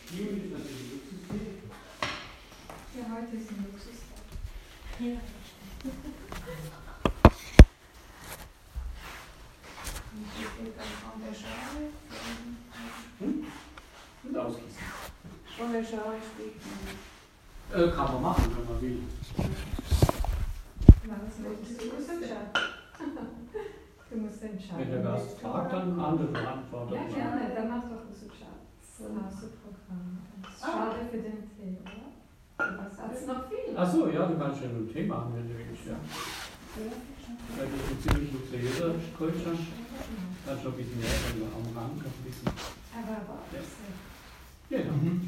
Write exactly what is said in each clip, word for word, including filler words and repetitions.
Kiwi ist natürlich Luxustee. Ja, heute ist ein Luxustag. Ja. Und hier geht dann von der Schale. Hm? Und ausgießen. Von der Schale schlägt man. Äh, kann man machen, wenn man will. Na, was möchtest du? Du musst entscheiden. Du musst entscheiden. Wenn der Gast fragt, dann antwortet Ja, man. gerne, dann mach doch das Hausprogramm. Das ist schade für den Tee, oder? Was hat es noch viel? Achso, ja, du kannst ja einen Tee machen, wenn du willst. Ja. Weil das ist ein ziemlich luxuriöser Kölscher. Dann schon ein bisschen mehr, wenn man am Rand ein bisschen. Aber was? Ja. Genau. Mhm.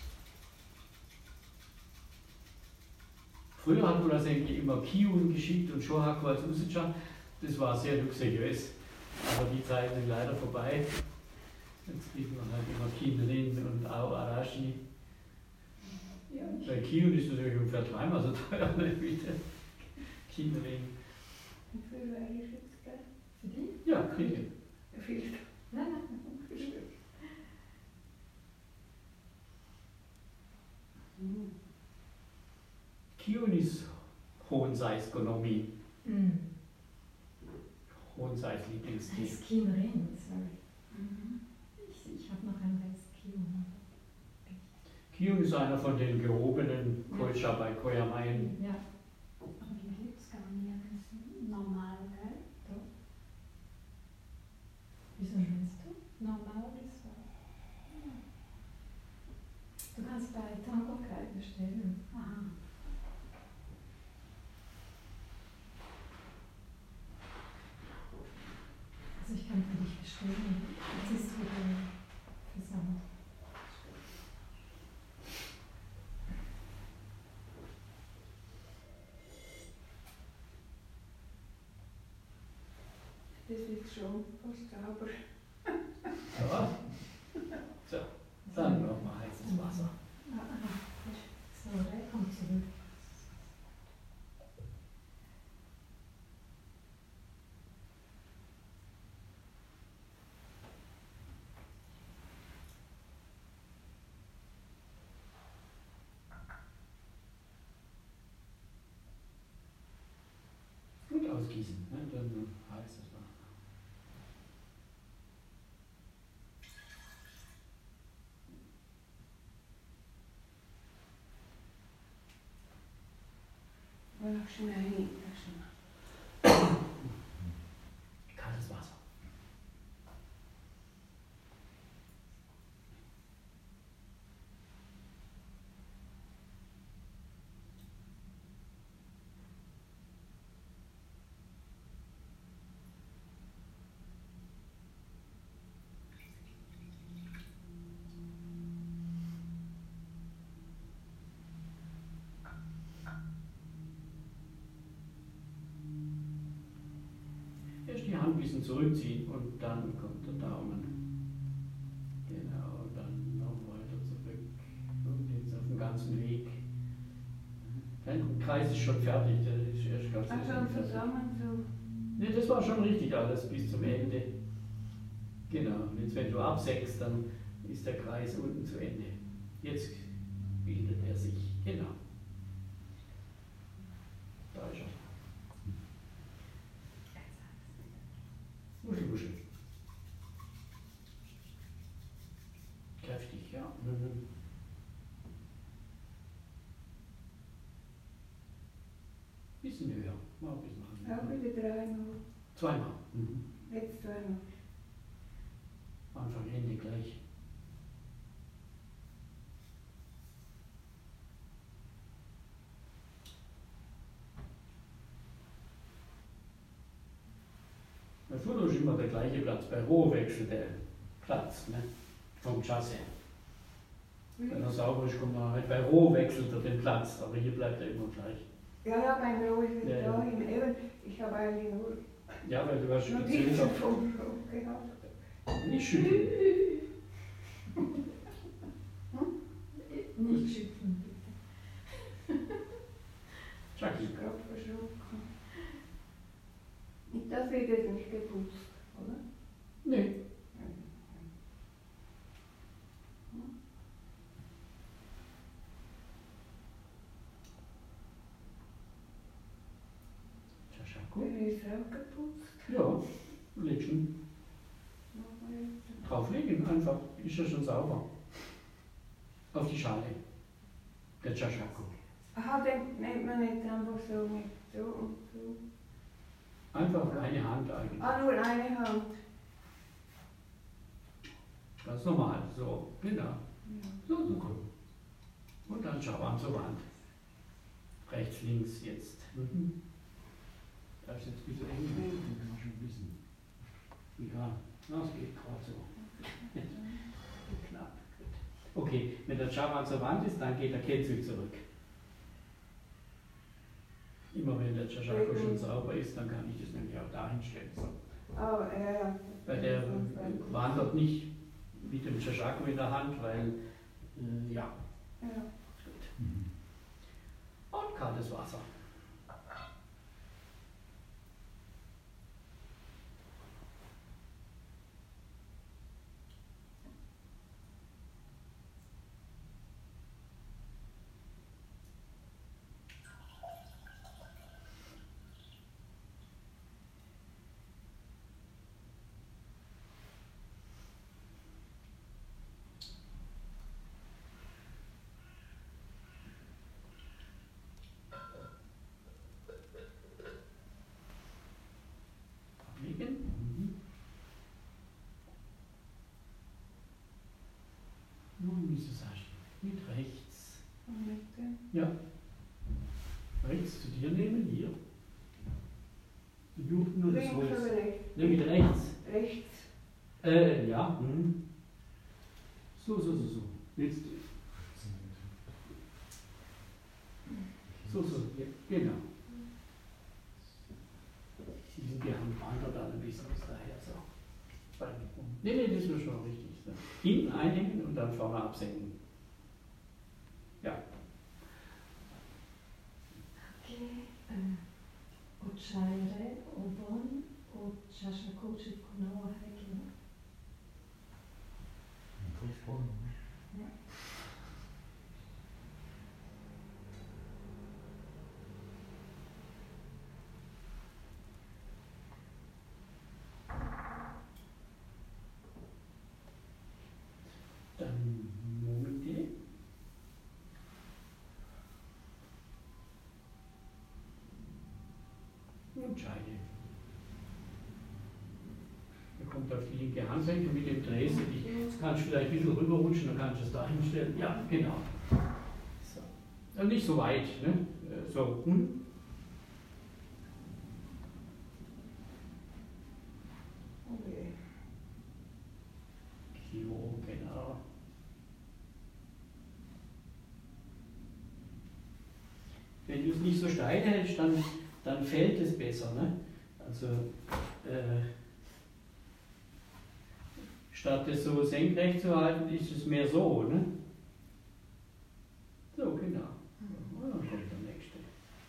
Früher hat man das eigentlich immer Kiun geschickt und Shohaku als Usicha. Das war sehr luxuriös. Aber die Zeiten sind leider vorbei. Jetzt kriegt man halt immer Kinrin und auch Arashi. Ja, Bei Kiun ist natürlich ungefähr dreimal so teuer wie der Kinrin. wie viel wäre ich jetzt gleich? Für die? Ja, kriege. Viel. Nein, nein, viel. Mhm. Kiun ist Hohenseis-Gonomie. Mhm. Hohenseis-Lieblingstee. Das ist Kinrin, sorry. Mhm. Ich, ich habe noch ein Rest Kiun. Kiun ist einer von den gehobenen Kölscher bei Koyamaen. Ja. Aber die gibt es gar nirgends normal, gell? Doch. Wieso meinst du? Normal ist das. Du kannst bei Tango Kai bestellen. Aha. Also ich kann für dich bestellen. Jetzt ist wieder Versand. Das ist schon fast sauber. Ja. So, dann noch mal heißes Wasser. Ah, ah. So, der kommt zurück. Gut ausgießen, ne? Dann heißes Wasser. War noch schnell hin. Kaltes Wasser. Erst die Hand ein bisschen zurückziehen und dann kommt der Daumen. Genau, und dann noch weiter zurück und jetzt auf dem ganzen Weg. Der Kreis ist schon fertig, der ist erst ganz Ach, schon zusammen so. Ne, das war schon richtig alles bis zum Ende. Genau, und jetzt wenn du absägst, dann ist der Kreis unten zu Ende. Jetzt bildet er sich. Genau. Da ist er. Wuschel, wuschel. Kräftig, ja. Mhm. Bisschen höher. Mal ein bisschen machen. Auch wieder dreimal. Zweimal. Mhm. Jetzt zweimal. Anfang, Ende gleich. Bei Foto ist immer der gleiche Platz. Bei Roh wechselt der Platz, ne? Vom Chassis. Wenn er sauber ist, kommt man halt bei Roh wechselt er den Platz, aber hier bleibt er immer gleich. Ja, ja, beim Roh ist wieder Ja, ja. dahin. Eben, ich habe eigentlich nur Ja, weil du hast Notizen speziell vom Roh gehabt. nicht schütteln. Nicht schütteln, bitte. Jackie. Ich bin gerade verschrocken. Und das wird jetzt nicht geputzt, oder? Nee. Gut. Der ist auch geputzt. Ja, legen. Drauflegen, einfach. Ist ja schon sauber. Auf die Schale. Der Chashako. Aha, den nimmt man nicht einfach so mit so und so. Einfach eine Hand eigentlich. Ah, nur eine Hand. Ganz normal. So, genau. Ja. So, so. Und dann Chawan zur Wand. Rechts, links jetzt. Mhm. Das ist jetzt ein bisschen eng. Das kann man schon wissen. Ja, das geht gerade so. Knapp. Gut. Okay, wenn der Chawan zur Wand ist, dann geht der Ketsu zurück. Immer wenn der Chashako schon sauber ist, dann kann ich das nämlich auch dahin stellen. So. Oh, ja, ja. Weil der wandert nicht mit dem Chashako in der Hand, weil, äh, ja. Ja. Gut. Und kaltes Wasser. Nun, wie du sagst, mit rechts. Und mit dem. Ja. Rechts zu dir nehmen, hier. Du nur das Links Holz. oder rechts? Ne, mit rechts. Rechts. Äh, ja. Mhm. So, so, so, so. Jetzt. So, so, ja, genau. Diesen Gehand wandert dann ein bisschen bis daher. So. Ne, ne, das ist schon richtig. So. Hinten einhängen und dann vorne absenken. Ja. Okay. Äh, Uchaire, Obon, Uchashako, Chikuno, Hekino. Ja. Dann Momite. Und Scheide. Er kommt auf die linke Handfläche mit dem drehst du dich. Jetzt kannst du vielleicht ein bisschen rüberrutschen, dann kannst du es da hinstellen. Ja, genau. So. Also nicht so weit, ne? So. Hm? Okay. Kilo, genau. Wenn du es nicht so steil hältst, dann, dann fällt es besser. Ne? Also äh, statt es so senkrecht zu halten, ist es mehr so. Ne? So, genau. Und dann kommt der nächste.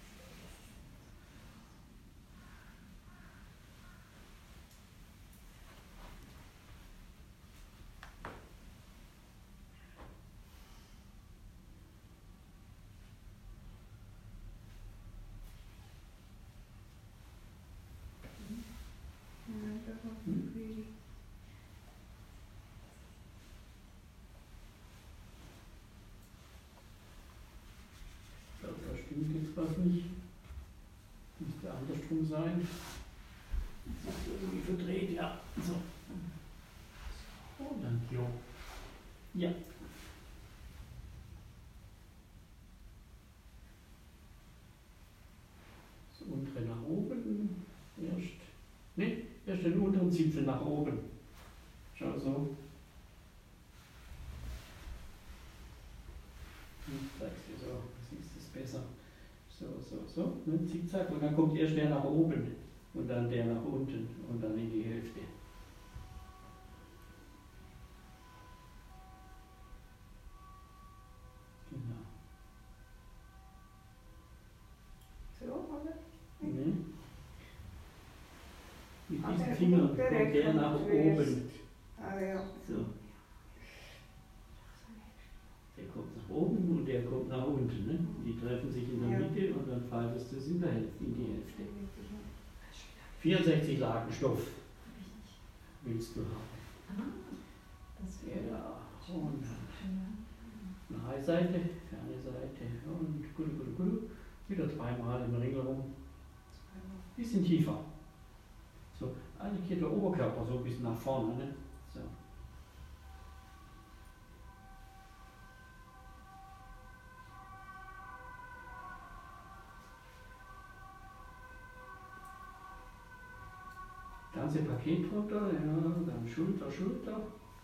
Ja, das war viel. Ich glaube, da stimmt jetzt was nicht. Müsste andersrum sein. Das ist irgendwie verdreht, ja. So. Und dann Jo. Ja. Das untere nach oben. Erst. Ne, erst den unteren Zipfel nach oben. Schau so. Ich zeig's dir so, siehst du es besser. So, so, so, ne, zickzack. Und dann kommt erst der nach oben und dann der nach unten und dann in die Hälfte. Genau. So, oder? Ne? Mit Ah, diesen der Fingern untere kommt der kommt nach zuerst. oben. Ah ja. So. Der kommt nach oben und der kommt nach unten. Ne? Die treffen sich in der Ja. Mitte und dann faltest du es in, der Hälfte, in die Hälfte. vierundsechzig Lagen Stoff Richtig. willst du haben. Ah, das wäre Genau. Und schön. nahe Seite, ferne Seite und gut, gut, gut. Wieder dreimal im Ring herum. Bisschen tiefer. So, eigentlich geht der Oberkörper so ein bisschen nach vorne. Ne? So. Ganze Paket runter, ja, dann Schulter, Schulter.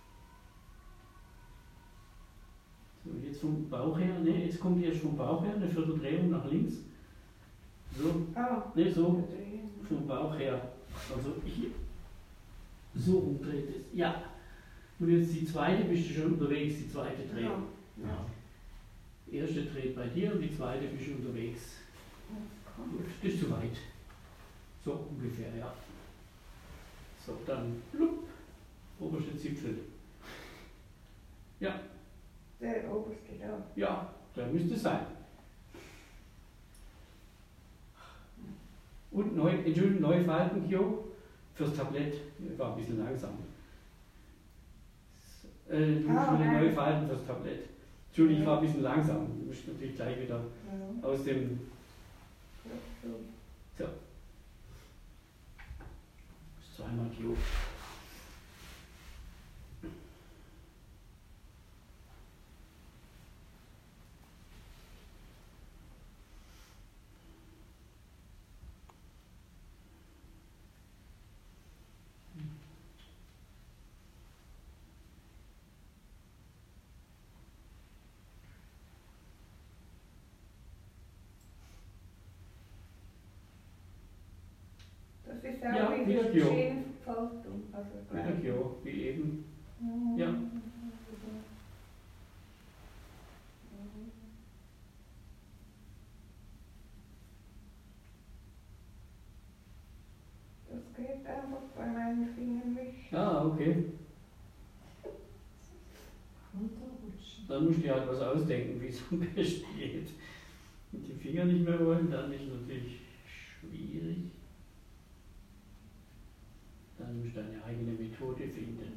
So, jetzt vom Bauch her, ne, jetzt kommt erst vom Bauch her eine Vierteldrehung nach links. So, Ah, ne, so, drehen. vom Bauch her. Also hier. So umdreht es. Ja. Und jetzt die zweite, bist du schon unterwegs, die zweite Drehung. Ja. Die erste dreht bei dir und die zweite bist du unterwegs. Gut, das ist zu weit. So ungefähr, ja. So, dann blub, oberste Zipfel. Ja, Der oberste da. ja, der müsste sein. Und neu, Entschuldigung, neue Falten, Kio, fürs Tablett. War ein bisschen langsam. So, äh, du musst Ah, wieder nein. neue Falten fürs Tablett. Entschuldigung, ich war ein bisschen langsam. Du musst natürlich gleich wieder Ja. aus dem. So. So. Zweimal Kio. Das ist Ja, auch wie wieder die Kio. Schienenfaltung. Also Wieder gleich. Kio, wie eben. Mhm. Ja. Das geht einfach bei meinen Fingern nicht. Ah, okay. Runterrutschen. Dann musst du dir halt was ausdenken, wie es am besten geht. Wenn die Finger nicht mehr wollen, dann ist es natürlich schwierig. Dann musst du deine eigene Methode finden.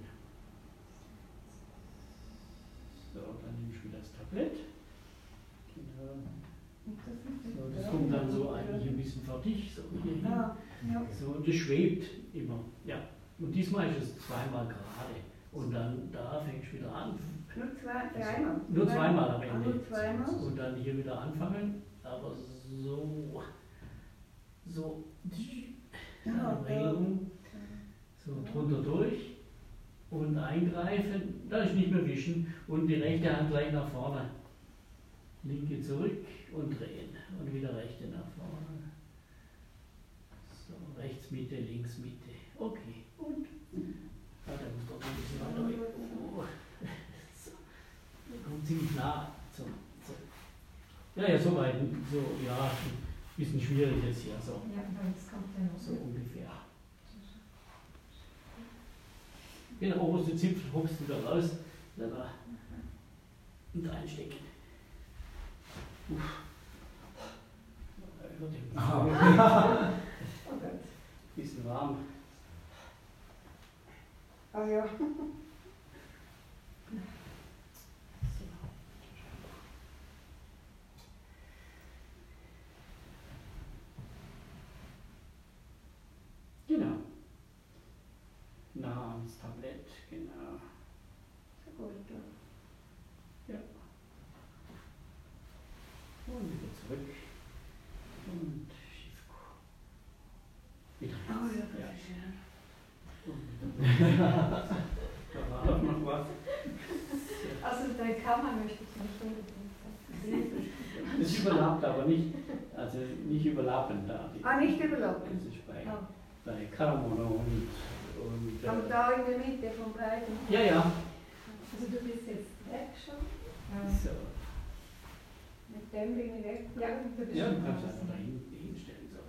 So, dann nimmst du wieder das Tablett. Genau. Und das ist So, das kommt dann so eigentlich ein bisschen fertig, so hier hin. Ah, ja. So, und das schwebt immer. Ja. Und diesmal ist es zweimal gerade. Und dann da fängst du wieder an. Nur zwei, dreimal. Nur zweimal am Ah, Ende. nur zweimal. Und dann hier wieder anfangen. Aber so. So. Ja, Regelung. So drunter durch. Und eingreifen. Da ist nicht mehr wischen. Und die rechte Hand gleich nach vorne. Linke zurück und drehen. Und wieder rechte nach vorne. So, rechts Mitte, links Mitte. Okay. Und. Ja, da muss doch ein bisschen weiter weg. Oh. So. Der kommt ziemlich nah zum. So. Ja, ja, so weit. So, ja, ein bisschen schwierig jetzt hier. So, Ja, aber jetzt kommt der noch so ungefähr. Den oberste Zipfel hockst du wieder raus. Dann da. Und einstecken. Uff. Über den Oh Gott. Bisschen warm. Ah ja. Genau. Nah ans Tablett, genau. So gut. Ja. Und wieder zurück. Und Schiffko. Wieder Oh rechts. ja, Ja. das ist schön. Und wieder. Da war doch noch was. Also dein Kammer möchte ich nicht unbedingt. Das überlappt aber nicht, also nicht überlappen da. Die, Ah, nicht überlappen. Das ist bei, Ah. bei Karamono und, und Und äh, da in der Mitte von beiden. ja, ja. Also du bist jetzt weg schon? So. Mit dem bin ich weg. Ja, du bist Ja, du schon kannst draußen. einfach da hin, hinstellen. So.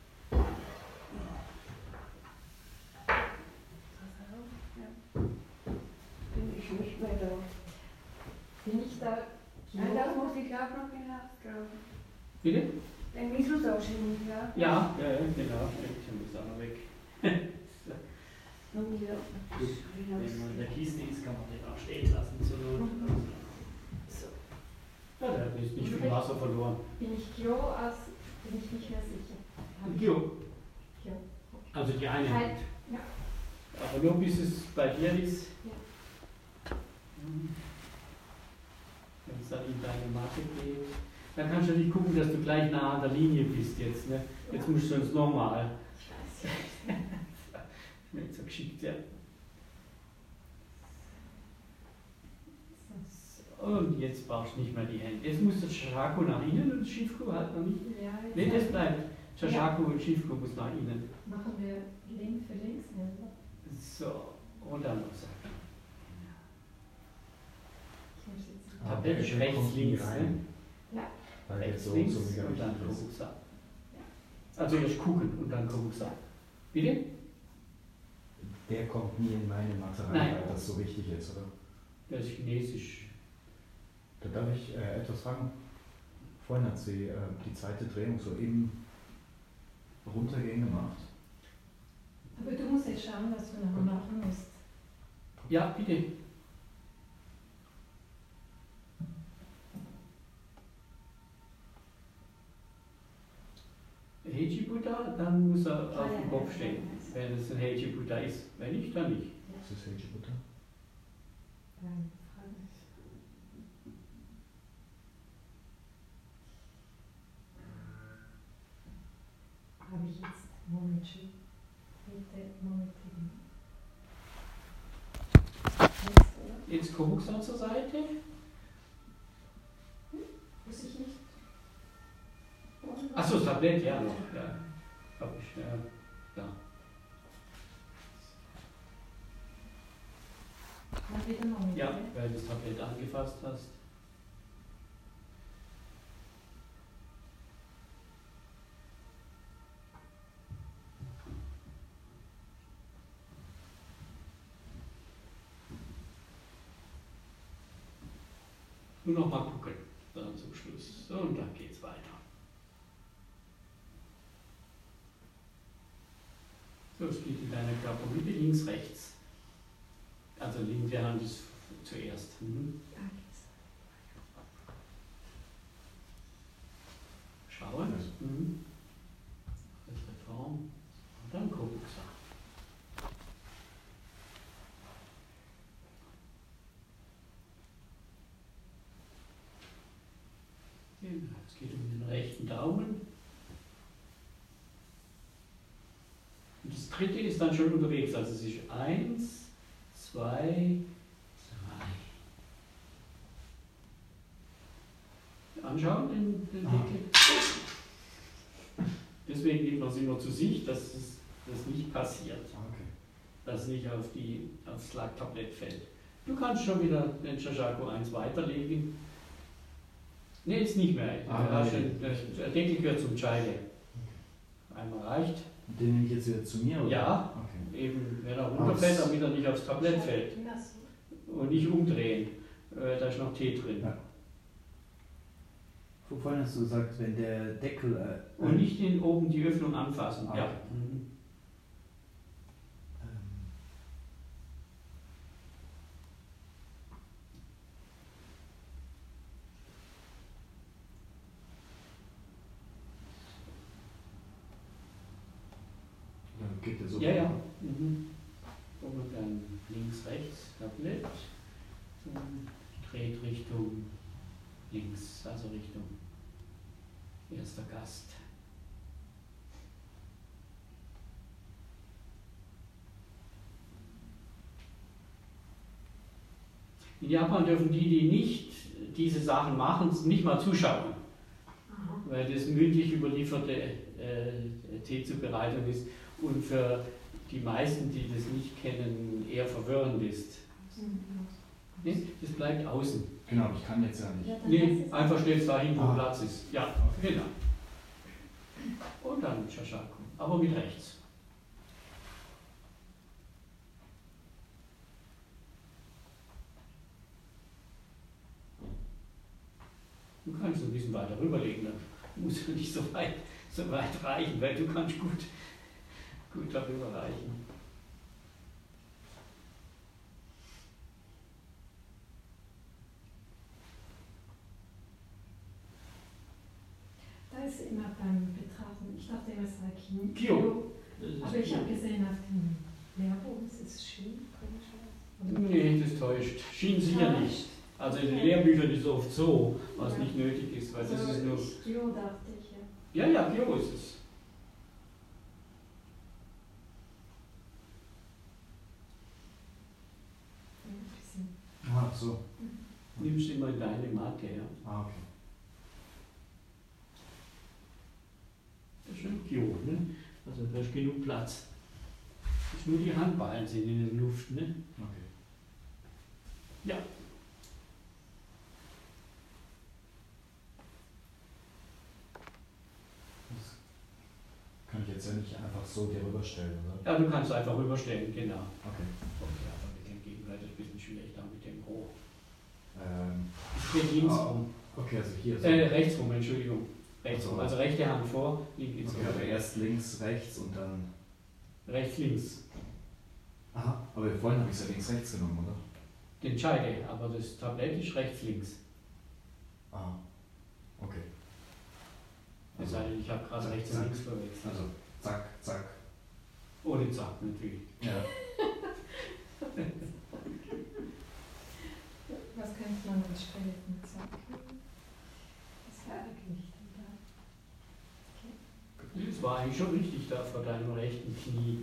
Ja. Bin ich nicht mehr da. Bin ich da? Nein, das muss ich auch noch hinaus drauf. Bitte? Den Misus auch schon, ja. Ja, ja, ja, genau, stimmt, ich muss auch noch weg. Noch wieder. Wenn man in der Kiste ist, kann man den auch stehen lassen zur Not. So. Ja, da ist nicht viel Wasser verloren. Bin ich Kyo aus, bin ich nicht mehr sicher. Hab ich- Kio. Kyo. Also die eine Halt, Hand. ja. Aber nur bis es bei dir ist. Ja. Wenn es dann in deine Matte geht. Dann kannst du nicht gucken, dass du gleich nah an der Linie bist jetzt. Ne? Jetzt musst du uns nochmal. Ich weiß ja. Nicht so geschickt, ja. So. Und jetzt brauchst du nicht mehr die Hände. Jetzt muss der Shashaku nach innen und Shifuku halt noch nicht. Ja, jetzt Ne, das bleibt. Ja. Shashaku und Shifuku muss nach innen. machen wir links für links Hände. So, und dann noch Saki. Ich muss jetzt Ah, Tablett ist der rechts, kommt nie links. rein. Ne? Weil Rechts, jetzt so, links so mega und dann wichtig ist. Kokusa. Also erst gucken und dann Kokusa. Bitte? Der kommt nie in meine Matte rein, Nein. weil das so wichtig ist, oder? Der ist chinesisch. Da darf ich äh, etwas fragen. Vorhin hat sie äh, die zweite Drehung so eben runtergehen gemacht. Aber du musst jetzt schauen, was du noch machen musst. Ja, bitte. Heiji Buddha, dann muss er Ah, auf ja, dem ja, Kopf ja, stehen, ja. wenn es ein Heiji Buddha ist. Wenn nicht, dann nicht. Das ist Heiji Butter. Ähm, Frage ist- Habe ich jetzt Momentchi? Bitte Momentchi. Jetzt, oder? Jetzt Kokusa zur Seite. Muss ich nicht? Achso, das Tablett, ja noch. Ja. Hab ich, ja. Da. Mal wieder Momentchi. Ja, weil du das Tablett angefasst hast. Nur noch mal gucken, dann zum Schluss. So, und dann geht's weiter. So, es geht in deine Körpermitte, links, rechts. Also linke Hand ist zuerst. Mhm. Ja, jetzt. Schauen. Mhm. Bessere Form. Und dann Kokusa. Genau, es geht um den rechten Daumen. Und das dritte ist dann schon unterwegs. Also es ist eins, zwei, drei. Anschauen den, den Deckel. Deswegen nimmt man es immer zu sich, dass es, das nicht passiert. Okay. Dass es nicht auf die, aufs Schlagtablett fällt. Du kannst schon wieder den Shashaku eins weiterlegen. Ne, jetzt nicht mehr. Ah, Du hast nee. den, der Deckel gehört zum Scheide. Einmal reicht. Den nehme ich jetzt wieder zu mir, oder? Ja. Okay. Eben, wenn er runterfällt, damit er nicht aufs Tablett fällt. Ja, so. Und nicht umdrehen. Äh, da ist noch Tee drin. Ja. Vorhin hast du gesagt, wenn der Deckel. Äh, Und nicht den, oben die Öffnung anfassen. Ah, Ja. okay. Mhm. ähm, Dann geht der so. Ja, ja. Mhm. Und dann links, rechts, Tablett. Und dreht Richtung links, also Richtung erster Gast. In Japan dürfen die, die nicht diese Sachen machen, nicht mal zuschauen, Aha. weil das mündlich überlieferte äh, Teezubereitung ist und für die meisten, die das nicht kennen, eher verwirrend ist. Ne? Das bleibt außen. Genau, ich kann jetzt ja nicht. Ja, dann Nee, lass es- einfach stellst dahin, wo Ah. Platz ist. Ja, Okay. genau. Und dann Shashaku, aber mit rechts. Du kannst ein bisschen weiter rüberlegen, dann muss ja nicht so weit, so weit reichen, weil du kannst gut, gut darüber reichen. Da ist immer beim Betrachten, ich dachte immer, es sei Kio. Kio. Das ist Aber ich Kio. habe gesehen auf dem Lehrbuch, es ist Schien, komischerweise. Nee, das täuscht. Schien sicher nicht. Also in den Lehrbüchern ist es oft so, was Ja. nicht nötig ist, weil das Also ist nur... Kio dachte ich, ja. Ja, ja, Kio ist es. Ein bisschen. Ah, so. Nimmst immer deine Marke, ja. Ah, okay. Das ist schon Kio, ne? Also da ist genug Platz. Das ist nur die Handballen sind in der Luft, ne? Okay. Ja. Das kann ich jetzt ja nicht einfach so dir rüberstellen, oder? Ja, du kannst einfach rüberstellen, genau. Okay. Okay, aber mit dem Gegenseite ist ein bisschen schwierig, da mit dem Hoch. Ähm, Es geht links Ah. rum. okay, also hier so. Äh, rechts rum, Entschuldigung. Rechts Ach rum. so. Also rechte Hand vor, linke geht's Okay, aber rüber. erst links, rechts und dann. Rechts, links. Aha, aber vorhin habe ich es ja links, rechts genommen, oder? Den Scheide, aber das Tablett ist rechts, links. Ah, okay. Es sei denn, ich habe gerade zack, rechts und zack. links verwechselt. Also, zack, zack. Ohne Zack natürlich. Ja. Was könnte man als Stelle von Zack nehmen? Das wäre eigentlich da. Das war eigentlich schon richtig da vor deinem rechten Knie.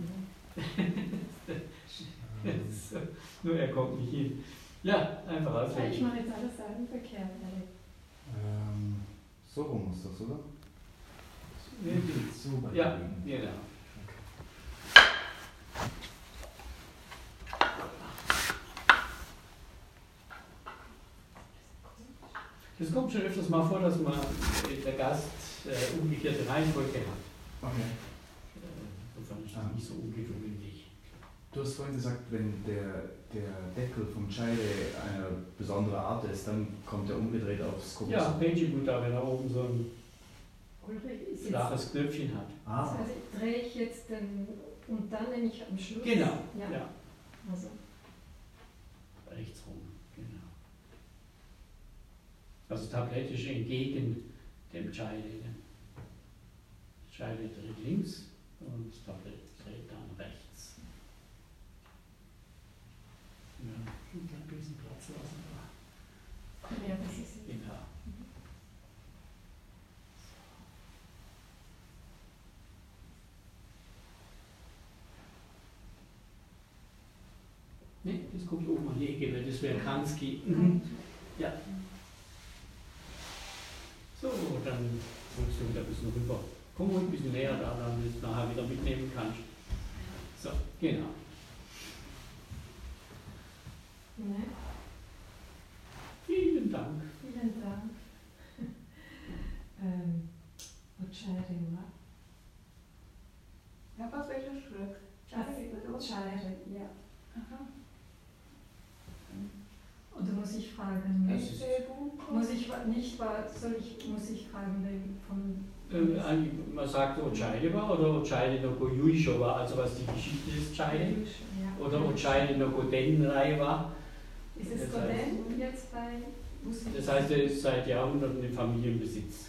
So, nur er kommt nicht hin. Ja, einfach Ja, ich auswählen. mache jetzt alle Seiten verkehrt. Alex. Ähm, so rum ist das, oder? Nee, So bei Ja, dir. genau. Das kommt schon öfters mal vor, dass man äh, der Gast äh, umgekehrte Reihenfolge hat. Okay. Äh, Insofern ist das Ah. nicht so ungewöhnlich. Du hast vorhin gesagt, wenn der, der Deckel vom Scheide eine besondere Art ist, dann kommt er umgedreht aufs Kokos. Ja, Penji-Butter, wenn er oben so ein Ulrich ist jetzt. flaches Knöpfchen hat. Das Ah, heißt, drehe ich jetzt den. Und dann nehme ich am Schluss. Genau, Ja. ja. Also, Rechts rum, genau. Also das Tablett ist entgegen dem Scheide. Ne? Das Scheide dreht links und das Tablett dreht dann rechts. Ja, schon ein klein bisschen Platz lassen da. ja, das ist. Genau. Ne, das kommt oben an die Ecke, weil das wäre Kansky. Mhm. Ja. So, dann holst du wieder ein bisschen rüber. Komm ruhig ein bisschen näher da, damit du es nachher wieder mitnehmen kannst. So, genau. Ne? Vielen Dank. Vielen Dank. ähm, Ocharima. Ja, was welcher Schritt? Ocharima, ja. Aha. Und da muss ich fragen, Das ist- muss ich wa- nicht, wa- soll ich, muss ich fragen, wem von. Ähm, eigentlich, man sagt Ochaide war oder Ochaide no go Yuisho war, also was die Geschichte des Chaide. Ja. Oder Ochaide no go Den-Reihe war. Ist es Das heißt- Goden jetzt bei Musik? Das heißt, er ist seit Jahrhunderten im Familienbesitz.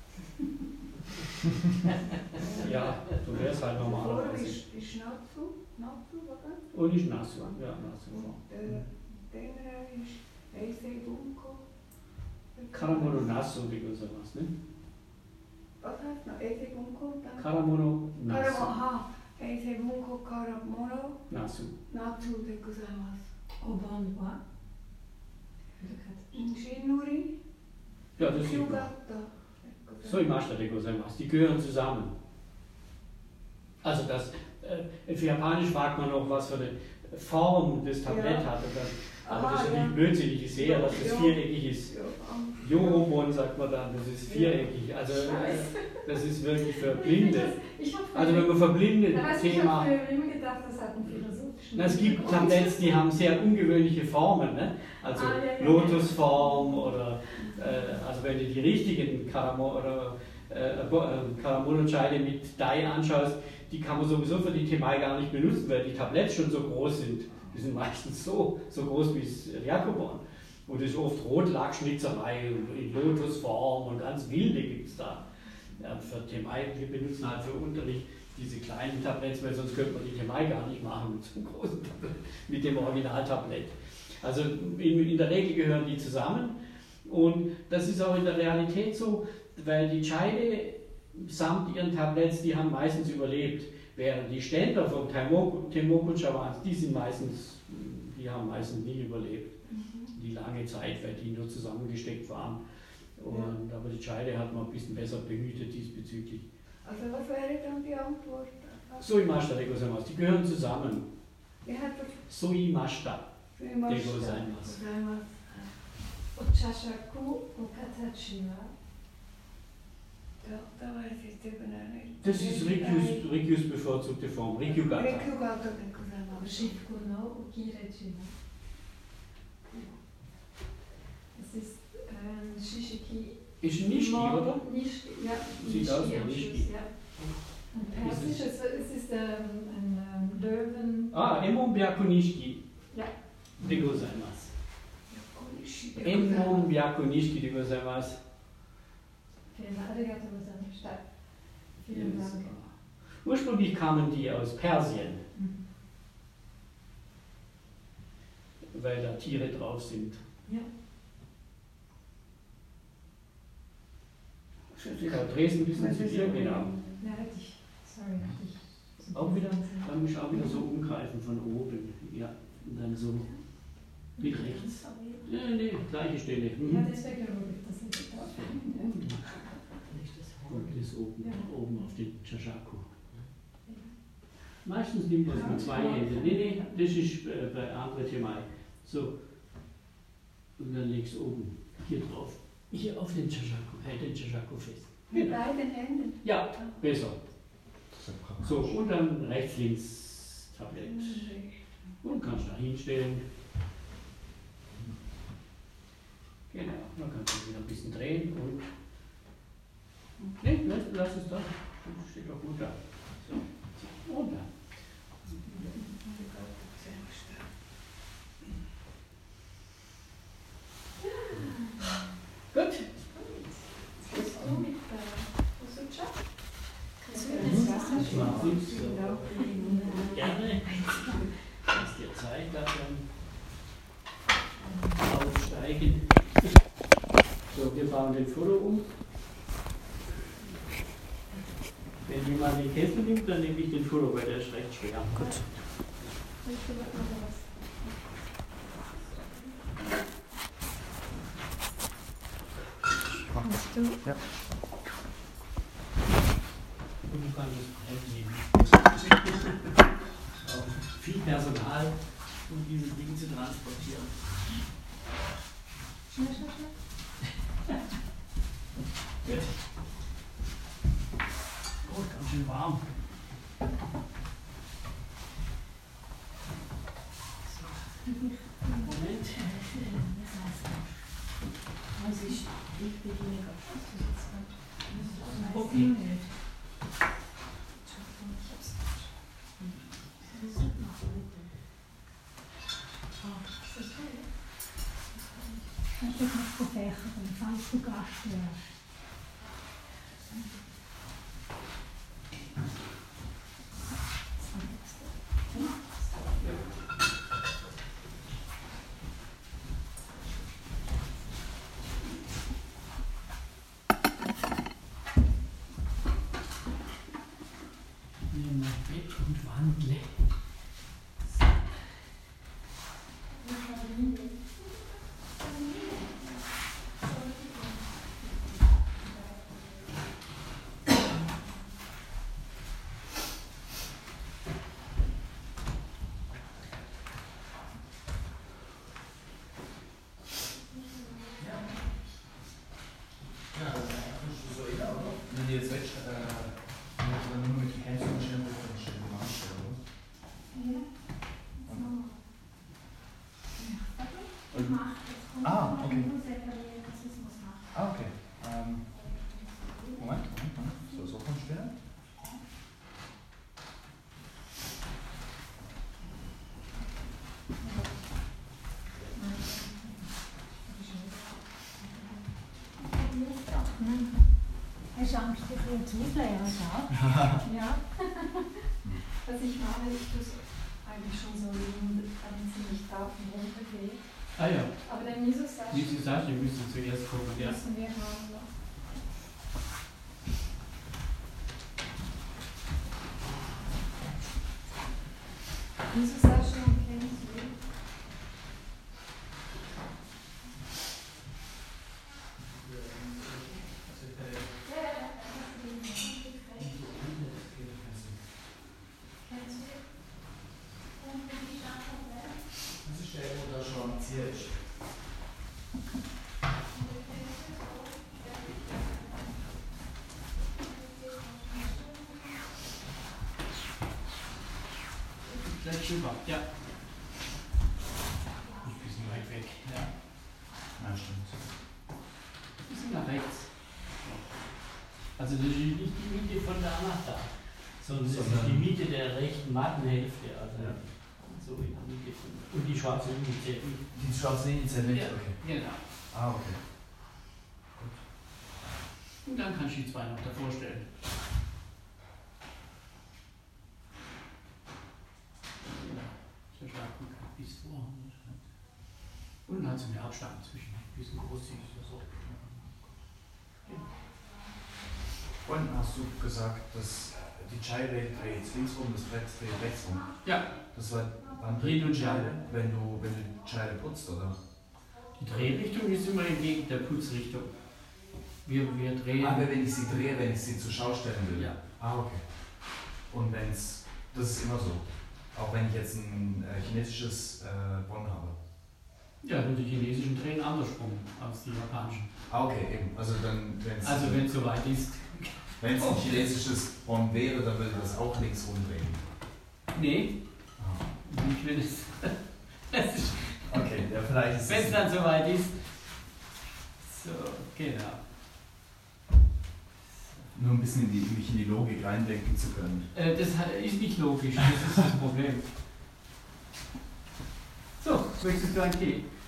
Ja, du wärst halt normalerweise. Ist ist Natsu, Natsu, oder? Und ich Nasu. Ja, Nasu. Und äh, der ist Eisei Bunko. Karamono Nasu, wie du sowas, ne? Was heißt noch? Eisei Bunko? Dann Karamono Karamo, Nasu. aha. Eisei Bunko Karamono Nasu. Natsu de gozaimasu. Obon wa? Shinuri Ja, das ist Hyugata. so im Master de Gozaimasu. Die gehören zusammen. Also das, äh, für Japanisch fragt man noch, was für eine Form das Tablett Ja. hat. Und das, aber Aha, das ist ja. nicht blödsinnig. Ich sehe ja, dass das Ja. viereckig ist. Ja, ähm, Yorobon sagt man dann, das ist viereckig. Also äh, das ist wirklich für Blinde. Ich habe Also wenn man für Blinde ich Thema... habe immer gedacht, das hat einen philosophischen Na, es gibt Hintergrund. Tabletts, die haben sehr ungewöhnliche Formen, ne? Also Ah, ja, ja, Lotusform oder, äh, also wenn du die richtigen Karamo oder äh, Karamono-Scheide mit Dai anschaust, die kann man sowieso für die Temai gar nicht benutzen, weil die Tabletts schon so groß sind. Die sind meistens so, so groß wie das Ryakobon. Und das ist oft Rotlackschnitzerei in Lotusform und ganz wilde gibt es da. Ja, für Temai, wir benutzen halt für Unterricht diese kleinen Tabletts, weil sonst könnte man die Temai gar nicht machen mit so einem großen Tablett, mit dem Originaltablett. Also in, in der Regel gehören die zusammen und das ist auch in der Realität so, weil die Scheide samt ihren Tabletts, die haben meistens überlebt, während die Ständer vom Teimoku, Teimoku Chawans, die sind meistens, die haben meistens nie überlebt, mhm. die lange Zeit, weil die nur zusammengesteckt waren. Und, ja. Aber die Scheide hat man ein bisschen besser behütet diesbezüglich. Also was wäre dann die Antwort? Soimashita de gozaimasu, die gehören zusammen. Wie hat das? Soimashita de Soimashita. gozaimasu. Und Chashaku und Katachi wa? Da, da weiß ich es eben auch nicht. Das ist Rikyus, Rikyus bevorzugte Form, Rikyugata. Rikyugata de gozaimasu. Shitku no Ukirechi wa? Das ist ein Shishiki. Ist Nishiki, oder? Nishiki, ja. Sieht aus wie am Nishiki. Schluss, ja. Und Persisch, es, es ist ähm, ein ähm, Löwen. Ah, Emon Byaku Nishiki Ja. de gozaimasu. Emon Byaku Nishiki de gozaimasu. Vielen Dank, arigato gozaimasu. Vielen Dank. Ursprünglich kamen die aus Persien, Mhm. weil da Tiere drauf sind. Ja. Ja, Dresden bis ins Visier, genau. Ja, hätte ich. Sorry, hätte ich. Auch wieder, dann muss ich auch wieder so umgreifen von oben. Ja, und dann so mit rechts. Nee, nee, gleiche Stelle. Ja, Mhm. deswegen habe ich das nicht gedacht. Und das oben, Ja. oben auf den Chashaku. Meistens nimmt man es mit zwei Händen. Nee, nee, das ist äh, bei anderen Temai. So. Und dann legst du oben hier drauf. Hier auf den Chashaku, hält den Chashaku fest. Mit beiden Händen. Ja, besser. Das ist ja praktisch. So, und dann rechts, links Tablett. Und kannst du da hinstellen. Genau, dann kannst du wieder ein bisschen drehen und. Ne, lass, lass es da. Das steht doch gut da. So, und da. Gut. Bist du mit der Usucha? Ich mach nichts. Gerne. Lass dir Zeit, da dann aufsteigen. So, wir bauen den Foto um. Wenn jemand den Kessel nimmt, dann nehme ich den Foto, weil der ist recht schwer. Gut. Machst du? Ja. Und du kannst es breit nehmen. Auch viel Personal, um diese Dinge zu transportieren. Schnell, schnell, schnell. Gut. Oh, ganz schön warm. Moment. Also ich, ich bediene Okay. Kannst du noch verbessern, falls du Gast wärst? Nimm mal Bett und wandle. Wenn ihr jetzt weg, äh, dann nur mit den Händen schnell mit den Stellen anstellen, Ja. So. Ich mach das. Ah, okay. Ich muss separieren, dass ich es muss machen. Ah, okay. Ähm, Moment. Hast du Angst, dich hier zu leeren, schau? Ja. Was ich mache, ich tue es eigentlich schon so liegen, damit sie nicht drauf und runter geht. Ah ja, Aber der Miso-Sashi wie Sie sagen, wir müssen zuerst gucken, ja. müssen wir haben. Miso-Sashi kennen Sie? Das ist der, wo da schon am Ziel ist. Gleich rüber, ja. Ein bisschen weit weg, ja. Ja, stimmt. Ein bisschen nach rechts. Also das ist nicht die Miete von da nach da, sondern das ist Sondern- die Miete der rechten Mattenhälfte. Also Ja. so in der Mitte. Von, und die schwarze Linie zählt mit. Die schwarze Linie zählt mit? Ja. Okay. Genau. Ah, okay. Und dann kannst du die zwei noch davor stellen. Genau. So stark bis zweihundert. Und dann hat sie einen Abstand zwischen ein bisschen großzügig oder so. Vorhin hast du gesagt, dass die Scheibe dreht links rum, das Brett dreht rechts rum. Ja, Das war wann Hin und die her. Scheibe? Wenn du, wenn du die Scheibe putzt, oder? die Drehrichtung ist immer entgegen der Putzrichtung. Wir, wir drehen. Aber wenn ich sie drehe, wenn ich sie zur Schau stellen will. Ja. Ah, okay. Und wenn's, das ist immer so. Auch wenn ich jetzt ein äh, chinesisches äh, Bon habe. Ja, nur die chinesischen drehen andersrum als die japanischen. Ah, okay, eben. Also dann, wenn's, Also wenn es soweit ist. wenn es ein chinesisches Bon wäre, dann würde das auch links rumdrehen. Nee, Ah. nicht wenn es. es ist, Okay, ja, vielleicht ist wenn es dann soweit ist. So, genau. nur ein bisschen in die, mich in die Logik reindenken zu können. Äh, das hat- ist nicht logisch, das ist das Problem. So, möchtest du einen Tee?